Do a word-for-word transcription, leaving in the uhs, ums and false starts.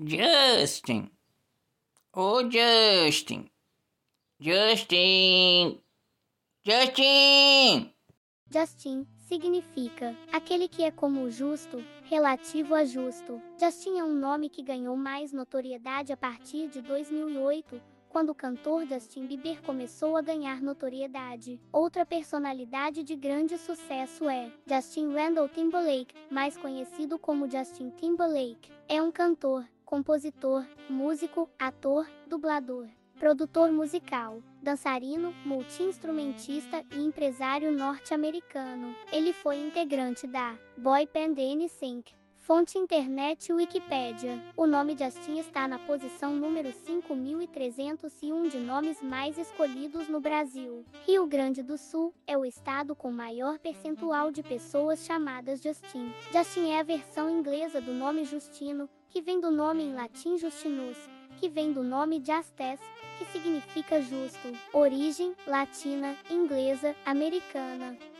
Justin. Ô Justin. Justin. Justin. Justin significa aquele que é como o justo, relativo a justo. Justin é um nome que ganhou mais notoriedade a partir de dois mil e oito, quando o cantor Justin Bieber começou a ganhar notoriedade. Outra personalidade de grande sucesso é Justin Randall Timberlake, mais conhecido como Justin Timberlake. É um cantor, compositor, músico, ator, dublador, produtor musical, dançarino, multi-instrumentista e empresário norte-americano. Ele foi integrante da boy band N Sync. Fonte Internet Wikipédia. O nome Justin está na posição número cinco mil trezentos e um de nomes mais escolhidos no Brasil. Rio Grande do Sul é o estado com maior percentual de pessoas chamadas Justin. Justin é a versão inglesa do nome Justino, que vem do nome em latim Justinus, que vem do nome Justus, que significa justo. Origem: latina, inglesa, americana.